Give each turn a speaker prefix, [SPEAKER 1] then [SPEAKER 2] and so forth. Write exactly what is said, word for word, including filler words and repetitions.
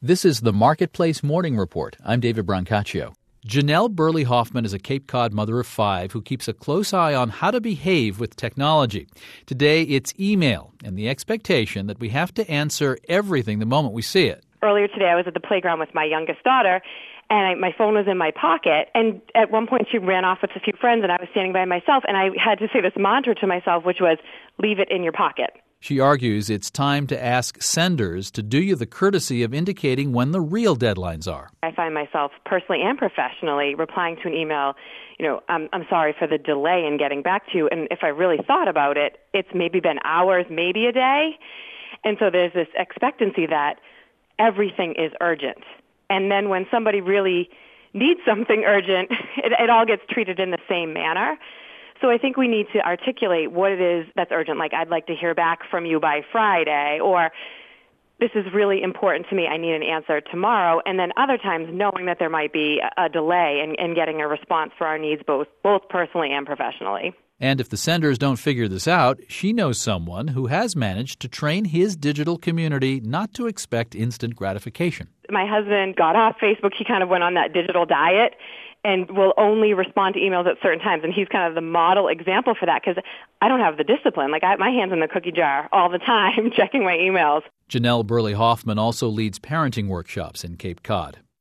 [SPEAKER 1] This is the Marketplace Morning Report. I'm David Brancaccio. Janelle Burley Hoffman is a Cape Cod mother of five who keeps a close eye on how to behave with technology. Today, it's email and the expectation that we have to answer everything the moment we see it.
[SPEAKER 2] Earlier today, I was at the playground with my youngest daughter, and I, my phone was in my pocket. And at one point, she ran off with a few friends, and I was standing by myself, and I had to say this mantra to myself, which was, leave it in your pocket.
[SPEAKER 1] She argues it's time to ask senders to do you the courtesy of indicating when the real deadlines are.
[SPEAKER 2] I find myself personally and professionally replying to an email, you know, I'm, I'm sorry for the delay in getting back to you. And if I really thought about it, it's maybe been hours, maybe a day. And so there's this expectancy that everything is urgent. And then when somebody really needs something urgent, it, it all gets treated in the same manner. So I think we need to articulate what it is that's urgent, like I'd like to hear back from you by Friday, or this is really important to me, I need an answer tomorrow. And then other times knowing that there might be a delay in, in getting a response for our needs both, both personally and professionally.
[SPEAKER 1] And if the senders don't figure this out, she knows someone who has managed to train his digital community not to expect instant gratification.
[SPEAKER 2] My husband got off Facebook. He kind of went on that digital diet and will only respond to emails at certain times. And he's kind of the model example for that because I don't have the discipline. Like I have my hands in the cookie jar all the time checking my emails.
[SPEAKER 1] Janelle Burley Hoffman also leads parenting workshops in Cape Cod.